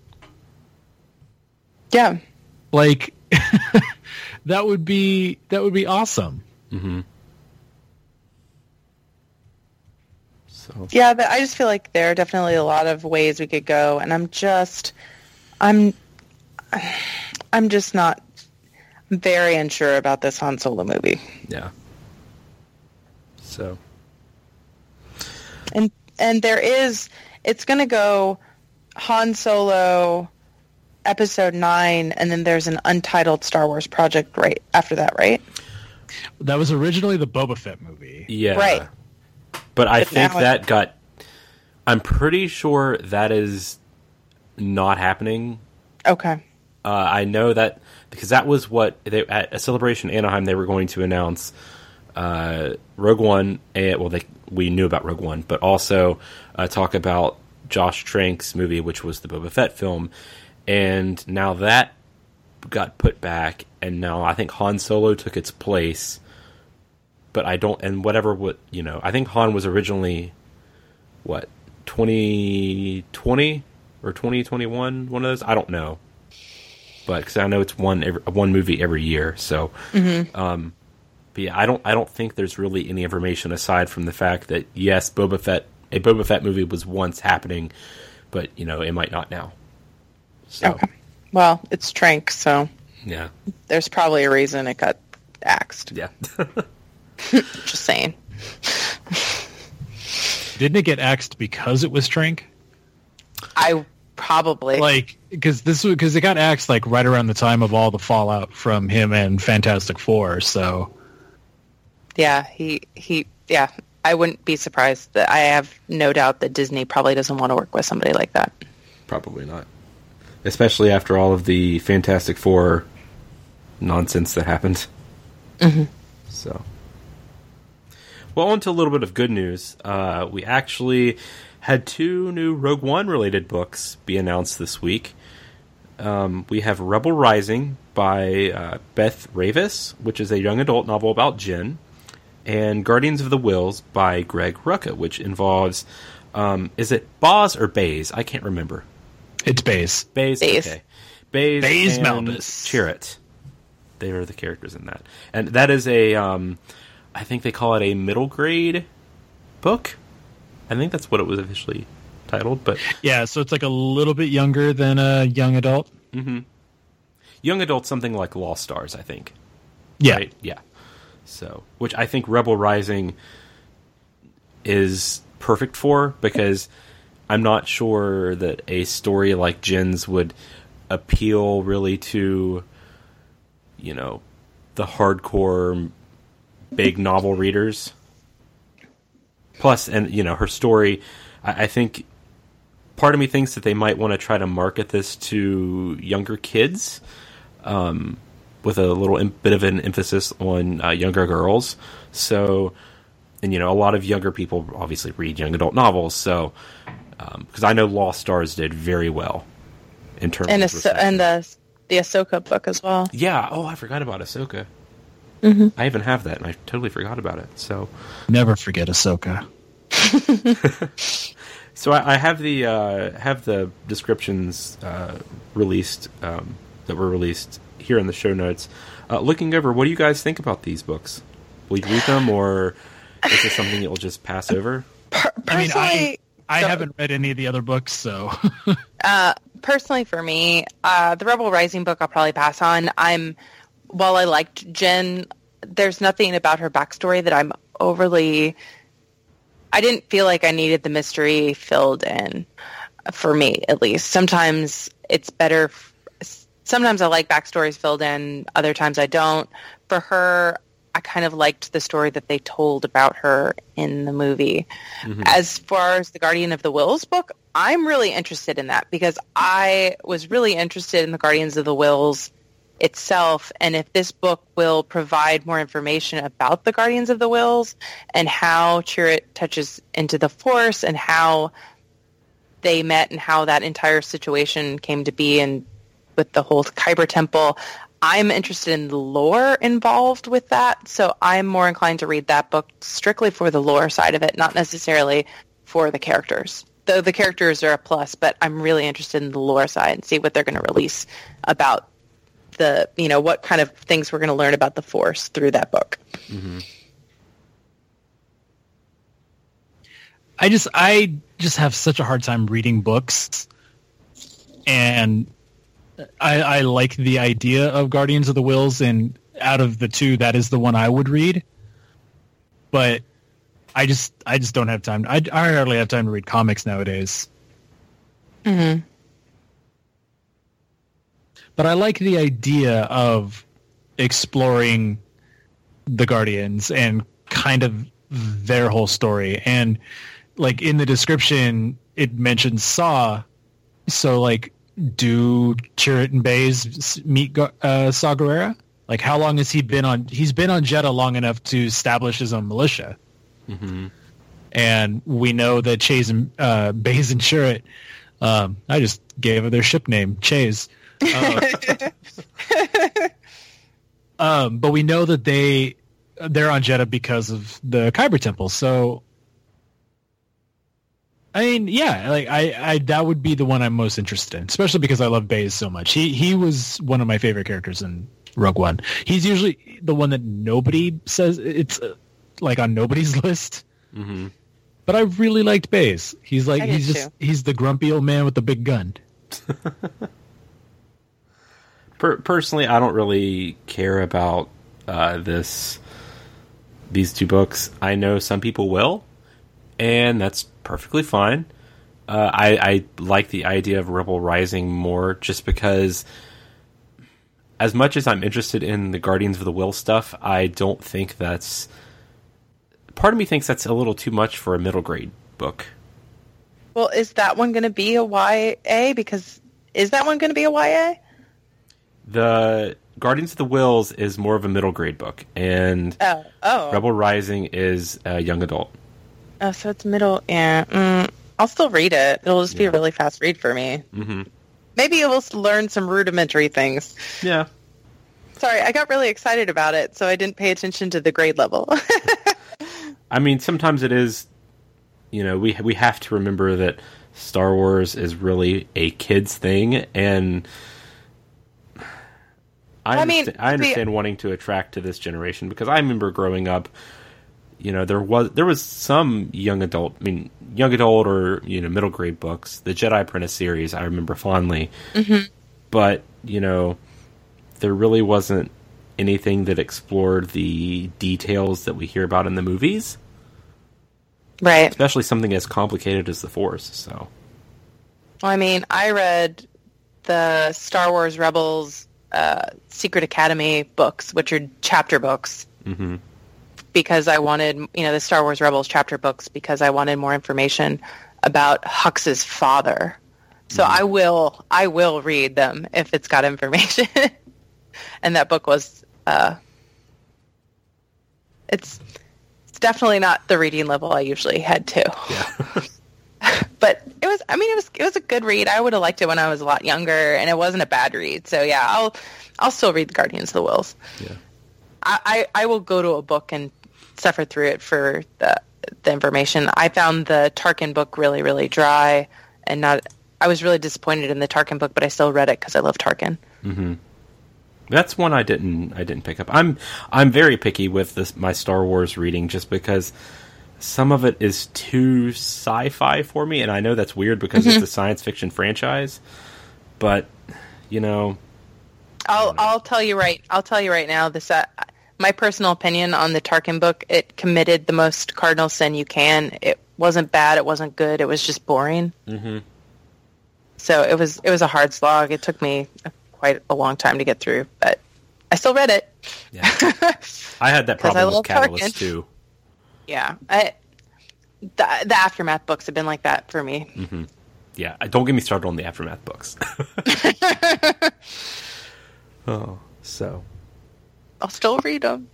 Speaker 2: Yeah.
Speaker 3: Like, that would be awesome.
Speaker 1: Mm-hmm. So.
Speaker 2: Yeah, but I just feel like there are definitely a lot of ways we could go, and I'm just not very unsure about this Han Solo movie.
Speaker 1: Yeah. So.
Speaker 2: And it's going to go Han Solo Episode 9, and then there's an untitled Star Wars project right after that, right?
Speaker 3: That was originally the Boba Fett movie.
Speaker 1: Yeah.
Speaker 2: Right.
Speaker 1: But I think I'm pretty sure that is not happening.
Speaker 2: Okay.
Speaker 1: I know that because that was what at a Celebration Anaheim they were going to announce Rogue One. We knew about Rogue One, but also talk about Josh Trank's movie, which was the Boba Fett film, and now that got put back, and now I think Han Solo took its place. But I don't, and I think Han was originally 2020 or 2021, one of those. I don't know, but because I know it's one movie every year, so. Mm-hmm. But yeah, I don't think there's really any information aside from the fact that yes, a Boba Fett movie was once happening, but it might not now. So.
Speaker 2: Okay. Well, it's Trank, so
Speaker 1: yeah,
Speaker 2: there's probably a reason it got axed.
Speaker 1: Yeah.
Speaker 2: Just saying.
Speaker 3: Didn't it get axed because it was Trank?
Speaker 2: I probably
Speaker 3: because it got axed right around the time of all the fallout from him and Fantastic Four. So
Speaker 2: yeah, yeah, I wouldn't be surprised. I have no doubt that Disney probably doesn't want to work with somebody like that.
Speaker 1: Probably not. especially after all of the Fantastic Four nonsense that happened.
Speaker 2: Mm-hmm.
Speaker 1: So, well, on to a little bit of good news. We actually had 2 new Rogue One related books be announced this week. We have Rebel Rising by Beth Ravis, which is a young adult novel about Jyn, and Guardians of the Whills by Greg Rucka, which involves, is it Boz or Baze? I can't remember.
Speaker 3: It's Baze.
Speaker 1: Baze, okay. Baze and
Speaker 3: Malbus.
Speaker 1: Chirrut. They are the characters in that. And that is a, I think they call it a middle grade book. I think that's what it was officially titled, but
Speaker 3: Yeah, so it's like a little bit younger than a young adult.
Speaker 1: Mm-hmm. Young adult, something like Lost Stars, I think.
Speaker 3: Yeah.
Speaker 1: Right? Yeah. So, which I think Rebel Rising is perfect for, because I'm not sure that a story like Jyn's would appeal really to, you know, the hardcore big novel readers. Plus, and, you know, her story, I think part of me thinks that they might want to try to market this to younger kids, with a little bit of an emphasis on younger girls. So, and, you know, a lot of younger people obviously read young adult novels. So, because I know Lost Stars did very well in terms of reception.
Speaker 2: And the Ahsoka book as well.
Speaker 1: Yeah. Oh, I forgot about Ahsoka.
Speaker 2: Mm-hmm.
Speaker 1: I even have that, and I totally forgot about it. So,
Speaker 3: Never forget Ahsoka.
Speaker 1: so I have the descriptions released that were released here in the show notes. Looking over, what do you guys think about these books? Will you read them, or is this something you'll just pass over?
Speaker 3: I haven't read any of the other books, so
Speaker 2: personally, for me, the Rebel Rising book I'll probably pass on. While I liked Jyn, there's nothing about her backstory that I'm overly... I didn't feel like I needed the mystery filled in, for me, at least. Sometimes it's better... Sometimes I like backstories filled in, other times I don't. For her, I kind of liked the story that they told about her in the movie. Mm-hmm. As far as the Guardian of the Whills book, I'm really interested in that, because I was really interested in the Guardians of the Whills itself, and if this book will provide more information about the Guardians of the Whills and how Chirrut touches into the Force and how they met and how that entire situation came to be, and with the whole Kyber Temple, I'm interested in the lore involved with that, so I'm more inclined to read that book strictly for the lore side of it, not necessarily for the characters. Though the characters are a plus, but I'm really interested in the lore side and see what they're going to release about the, you know, what kind of things we're going to learn about the Force through that book.
Speaker 1: Mm-hmm.
Speaker 3: I just have such a hard time reading books, and I like the idea of Guardians of the Whills, and out of the 2, that is the one I would read. But I just don't have time. I hardly have time to read comics nowadays.
Speaker 2: Mm-hmm.
Speaker 3: But I like the idea of exploring the Guardians and kind of their whole story. And like in the description, it mentions Saw. So like, do Chirrut and Baze meet Saw Gerrera? Like, how long has he been on? He's been on Jedha long enough to establish his own militia.
Speaker 1: Mm-hmm.
Speaker 3: And we know that Baze and Chirrut, I just gave her their ship name, Chase. But we know that they're on Jedha because of the Kyber Temple. So, I mean, yeah, like I that would be the one I'm most interested in, especially because I love Baze so much. He was one of my favorite characters in Rogue One. He's usually the one that nobody says it's like on nobody's list.
Speaker 1: Mm-hmm.
Speaker 3: But I really liked Baze. He's
Speaker 2: too.
Speaker 3: He's the grumpy old man with the big gun.
Speaker 1: Personally, I don't really care about these 2 books. I know some people will, and that's perfectly fine. I like the idea of Rebel Rising more, just because as much as I'm interested in the Guardians of the Whills stuff, I don't think that's... Part of me thinks that's a little too much for a middle grade book.
Speaker 2: Well, is that one going to be a YA? Because is that one going to be a YA?
Speaker 1: The Guardians of the Whills is more of a middle grade book, and Rebel Rising is a young adult.
Speaker 2: Oh, so it's middle. Yeah, I'll still read it. It'll just be a really fast read for me.
Speaker 1: Mm-hmm.
Speaker 2: Maybe it will learn some rudimentary things.
Speaker 1: Yeah.
Speaker 2: Sorry, I got really excited about it, so I didn't pay attention to the grade level.
Speaker 1: I mean, sometimes it is, we have to remember that Star Wars is really a kid's thing, and I understand wanting to attract to this generation, because I remember growing up, there was some young adult or middle grade books. The Jedi Apprentice series I remember fondly, but there really wasn't anything that explored the details that we hear about in the movies,
Speaker 2: right?
Speaker 1: Especially something as complicated as the Force. So,
Speaker 2: well, I mean, I read the Star Wars Rebels Secret Academy books, which are chapter books. Mm-hmm. Because I wanted, the Star Wars Rebels chapter books, because I wanted more information about Hux's father. So I will read them if it's got information. And that book was, it's definitely not the reading level I usually head to. Yeah. But it was a good read. I would have liked it when I was a lot younger, and it wasn't a bad read. So yeah, I'll still read the Guardians of the Whills. Yeah. I will go to a book and suffer through it for the information. I found the Tarkin book really, really dry, and I was really disappointed in the Tarkin book, but I still read it because I love Tarkin.
Speaker 1: Mm-hmm. That's one I didn't pick up. I'm very picky with my Star Wars reading, just because some of it is too sci-fi for me, and I know that's weird because it's a science fiction franchise, but
Speaker 2: I'll tell you right now, this my personal opinion on the Tarkin book, it committed the most cardinal sin you can. It wasn't bad, it wasn't good, it was just boring. Mm-hmm. So it was a hard slog. It took me quite a long time to get through, but I still read it.
Speaker 1: Yeah. I had that problem with Catalyst Tarkin too.
Speaker 2: Yeah. The Aftermath books have been like that for me.
Speaker 1: Mm-hmm. Yeah, don't get me started on the Aftermath books. So
Speaker 2: I'll still read them.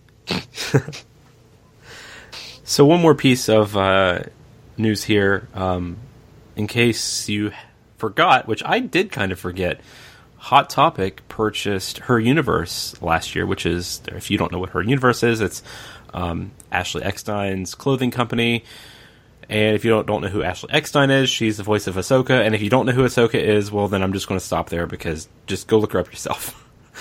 Speaker 1: So one more piece of news here, in case you forgot, which I did kind of forget. Hot Topic purchased Her Universe last year, which is, if you don't know what Her Universe is, it's Ashley Eckstein's clothing company. And if you don't know who Ashley Eckstein is, she's the voice of Ahsoka. And if you don't know who Ahsoka is, well, then I'm just going to stop there, because just go look her up yourself.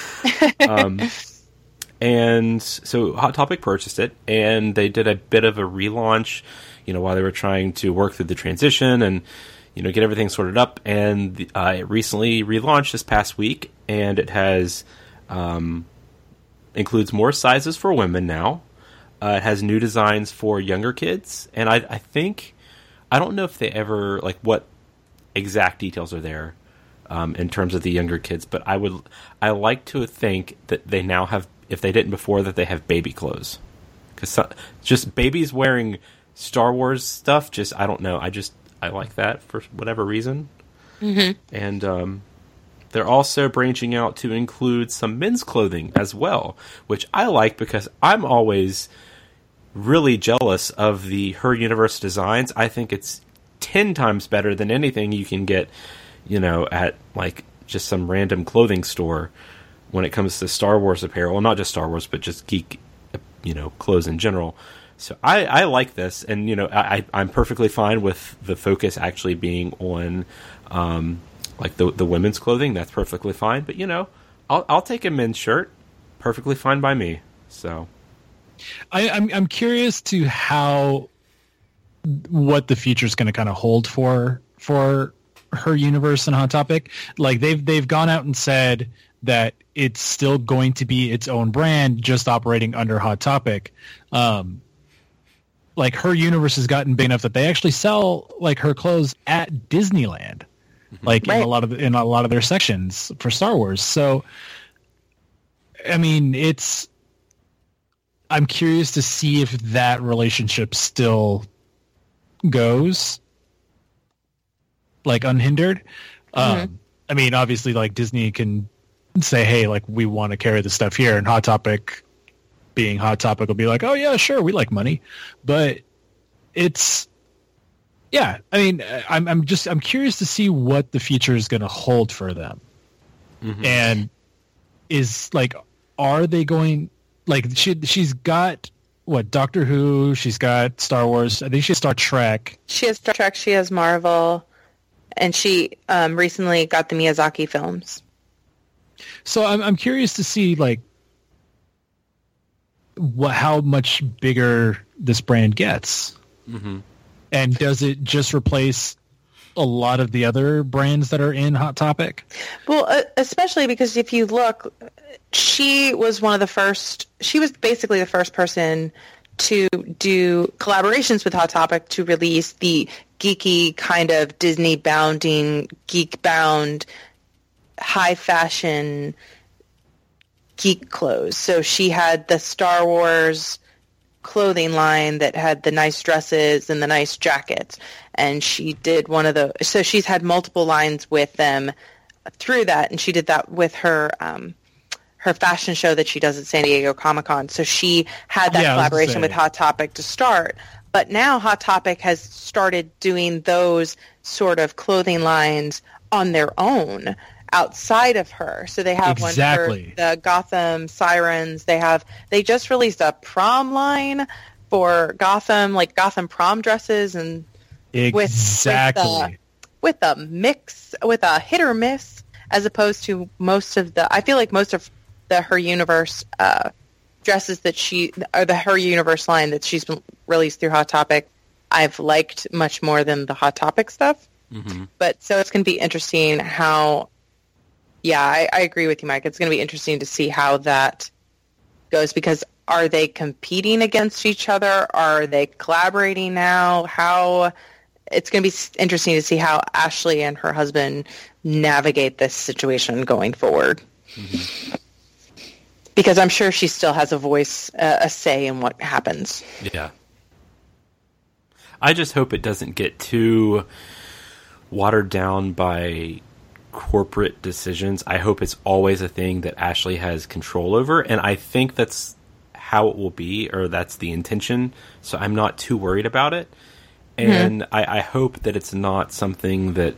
Speaker 1: And so Hot Topic purchased it, and they did a bit of a relaunch, while they were trying to work through the transition and, get everything sorted up. And it recently relaunched this past week, and it has includes more sizes for women now. It has new designs for younger kids, and I think, I don't know if they ever, what exact details are there in terms of the younger kids, but I like to think that they now have, if they didn't before, that they have baby clothes. Because just babies wearing Star Wars stuff, I don't know, I like that for whatever reason. Mm-hmm. And they're also branching out to include some men's clothing as well, which I like, because I'm always really jealous of the Her Universe designs. I think it's 10 times better than anything you can get, at just some random clothing store when it comes to Star Wars apparel. Well, not just Star Wars, but just geek, clothes in general. So I like this, and I'm perfectly fine with the focus actually being on the women's clothing. That's perfectly fine. But I'll take a men's shirt. Perfectly fine by me. So
Speaker 3: I'm curious to what the future is going to kind of hold for Her Universe and Hot Topic. They've gone out and said that it's still going to be its own brand, just operating under Hot Topic. Her Universe has gotten big enough that they actually sell her clothes at Disneyland, right, in a lot of their sections for Star Wars. So, I mean, I'm curious to see if that relationship still goes unhindered. Mm-hmm. I mean, obviously, like Disney can say, "Hey, like we want to carry the stuff here," and Hot Topic, being Hot Topic, will be like, "Oh yeah, sure, we like money," but it's. Yeah, I mean, I'm curious to see what the future is going to hold for them, and is like, are they going like she's got what Doctor Who, she's got Star Wars, I think she has Star Trek.
Speaker 2: She has Star Trek, she has Marvel, and she recently got the Miyazaki films.
Speaker 3: So I'm curious to see like how much bigger this brand gets. Mm-hmm. And does it just replace a lot of the other brands that are in Hot Topic?
Speaker 2: Well, especially because if you look, she was basically the first person to do collaborations with Hot Topic to release the geeky kind of Disney-bounding, geek-bound, high-fashion geek clothes. So she had the Star Wars clothing line that had the nice dresses and the nice jackets, and she did one of the. So she's had multiple lines with them through that, and she did that with her her fashion show that she does at San Diego Comic-Con. So she had that collaboration with Hot Topic to start, but now Hot Topic has started doing those sort of clothing lines on their own outside of her. So they have one for the Gotham Sirens. They just released a prom line for Gotham, like Gotham prom dresses, and with a mix, with a hit or miss, as opposed to most of the. I feel like most of the Her Universe dresses the Her Universe line that she's been released through Hot Topic, I've liked much more than the Hot Topic stuff. Mm-hmm. But so it's going to be interesting how. Yeah, I agree with you, Mike. It's going to be interesting to see how that goes, because are they competing against each other? Are they collaborating now? It's going to be interesting to see how Ashley and her husband navigate this situation going forward. Mm-hmm. Because I'm sure she still has a voice, a say in what happens.
Speaker 1: Yeah. I just hope it doesn't get too watered down by corporate decisions. I hope it's always a thing that Ashley has control over, and I think that's how it will be, or that's the intention, so I'm not too worried about it. And I hope that it's not something that,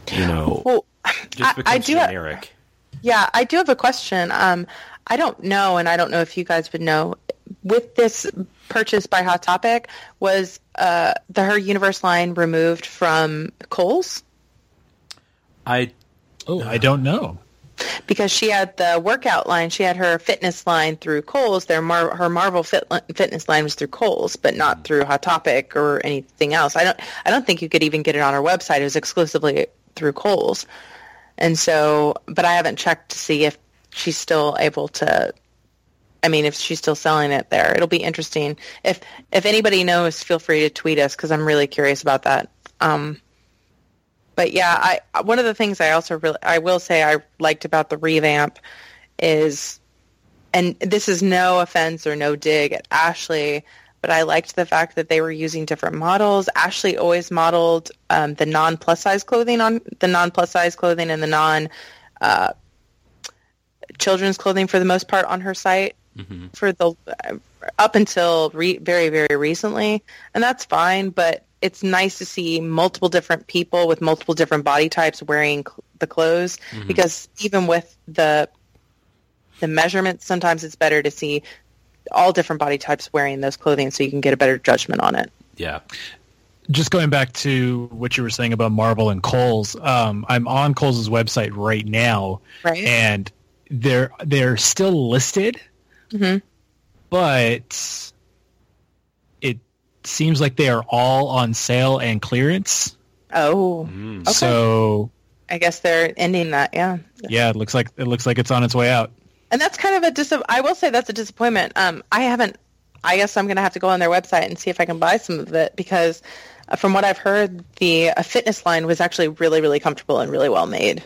Speaker 1: just becomes generic.
Speaker 2: I do have a question. I don't know, and I don't know if you guys would know, with this purchase by Hot Topic, was the Her Universe line removed from Kohl's?
Speaker 3: I don't know.
Speaker 2: Because she had the workout line, she had her fitness line through Kohl's. Her Marvel fitness line was through Kohl's, but not through Hot Topic or anything else. I don't think you could even get it on her website. It was exclusively through Kohl's. And so, but I haven't checked to see if she's still able to. I mean, if she's still selling it there, it'll be interesting. If anybody knows, feel free to tweet us, because I'm really curious about that. But yeah, one of the things I will say I liked about the revamp is, and this is no offense or no dig at Ashley, but I liked the fact that they were using different models. Ashley always modeled the non-plus size clothing and the non children's clothing for the most part on her site for the up until very, very recently, and that's fine. But it's nice to see multiple different people with multiple different body types wearing the clothes, because even with the measurements, sometimes it's better to see all different body types wearing those clothing so you can get a better judgment on it.
Speaker 1: Yeah.
Speaker 3: Just going back to what you were saying about Marvel and Kohl's, I'm on Kohl's website right now, and they're still listed, but it seems like they are all on sale and clearance.
Speaker 2: Oh, okay.
Speaker 3: So
Speaker 2: I guess they're ending that. Yeah.
Speaker 3: Yeah, it looks like it's on its way out.
Speaker 2: And that's kind of I will say that's a disappointment. I guess I'm going to have to go on their website and see if I can buy some of it, because from what I've heard, the fitness line was actually really, really comfortable and really well made.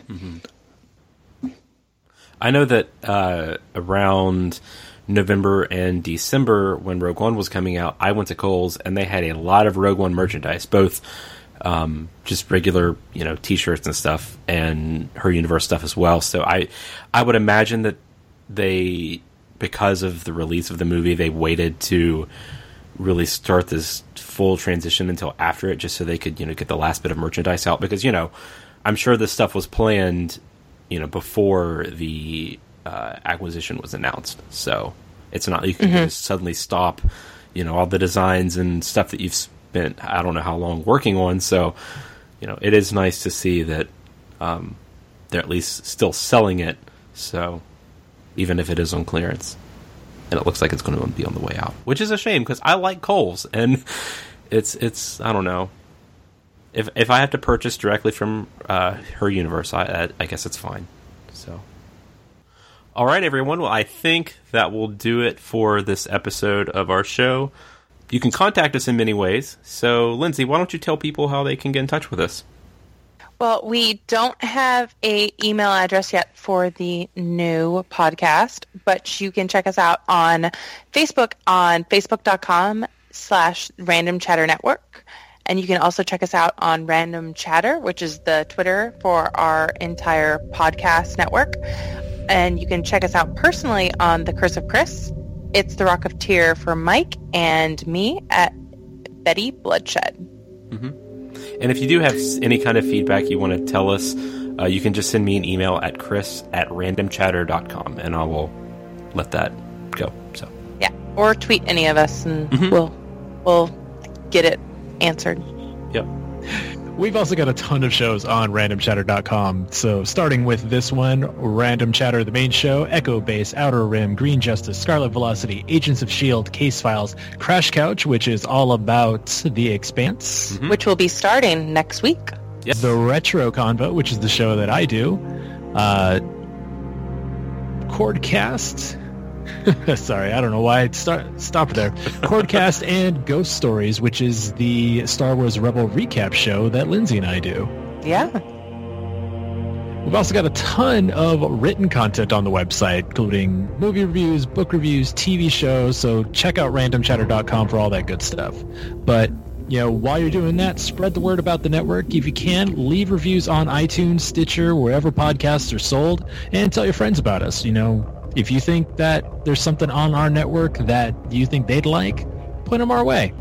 Speaker 1: I know that around November and December, when Rogue One was coming out, I went to Kohl's and they had a lot of Rogue One merchandise, both just regular, T-shirts and stuff, and Her Universe stuff as well. So I would imagine that they, because of the release of the movie, they waited to really start this full transition until after it, just so they could, get the last bit of merchandise out. Because, I'm sure this stuff was planned, before the acquisition was announced. So it's not you can just suddenly stop, all the designs and stuff that you've spent I don't know how long working on. So, it is nice to see that they're at least still selling it. So even if it is on clearance, and it looks like it's going to be on the way out, which is a shame because I like Kohl's, and it's I don't know. If I have to purchase directly from Her Universe, I guess it's fine. So, all right, everyone. Well, I think that will do it for this episode of our show. You can contact us in many ways. So, Lindsay, why don't you tell people how they can get in touch with us?
Speaker 2: Well, we don't have a email address yet for the new podcast, but you can check us out on Facebook on facebook.com/Random Chatter Network. And you can also check us out on Random Chatter, which is the Twitter for our entire podcast network. And you can check us out personally on The Curse of Chris. It's The Rock of Tyr for Mike, and me at Betty Bloodshed.
Speaker 1: Mm-hmm. And if you do have any kind of feedback you want to tell us, you can just send me an email at chris@randomchatter.com, and I will let that go. So
Speaker 2: yeah, or tweet any of us, and we'll get it answered.
Speaker 1: Yep.
Speaker 3: We've also got a ton of shows on randomchatter.com. So starting with this one, Random Chatter, the main show, Echo Base, Outer Rim, Green Justice, Scarlet Velocity, Agents of S.H.I.E.L.D., Case Files, Crash Couch, which is all about The Expanse.
Speaker 2: Mm-hmm. Which will be starting next week.
Speaker 1: Yep.
Speaker 3: The Retro Convo, which is the show that I do. Cordcast. Sorry, I don't know why I stopped there. Cordcast and Ghost Stories, which is the Star Wars Rebel recap show that Lindsay and I do.
Speaker 2: Yeah.
Speaker 3: We've also got a ton of written content on the website, including movie reviews, book reviews, TV shows, so check out randomchatter.com for all that good stuff. But, while you're doing that, spread the word about the network. If you can, leave reviews on iTunes, Stitcher, wherever podcasts are sold, and tell your friends about us. If you think that there's something on our network that you think they'd like, put them our way.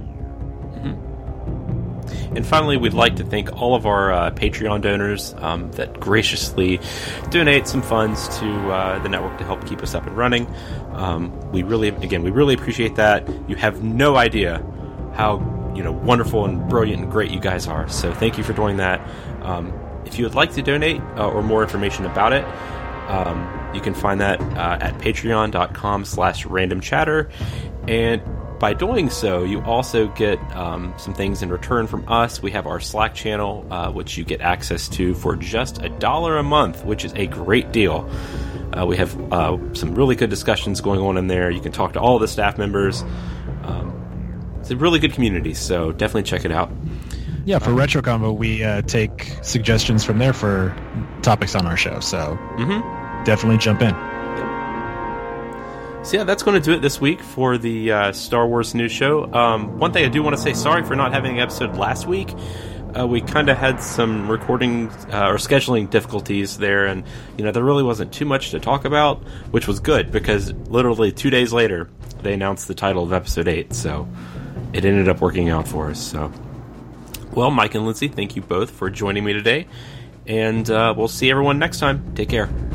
Speaker 1: Mm-hmm. And finally, we'd like to thank all of our Patreon donors that graciously donate some funds to the network to help keep us up and running. We really appreciate that. You have no idea how wonderful and brilliant and great you guys are. So thank you for doing that. If you would like to donate or more information about it, you can find that at patreon.com/randomchatter. And by doing so, you also get some things in return from us. We have our Slack channel, which you get access to for just $1 a month, which is a great deal. We have some really good discussions going on in there. You can talk to all of the staff members. It's a really good community, so definitely check it out.
Speaker 3: Yeah, for Retro Combo, we take suggestions from there for topics on our show, so definitely jump in.
Speaker 1: So yeah, that's going to do it this week for the Star Wars news show. One thing I do want to say, sorry for not having an episode last week. We kind of had some recording or scheduling difficulties there, and there really wasn't too much to talk about, which was good because literally 2 days later they announced the title of episode 8, so it ended up working out for us. So, well, Mike and Lindsay, thank you both for joining me today, and we'll see everyone next time. Take care.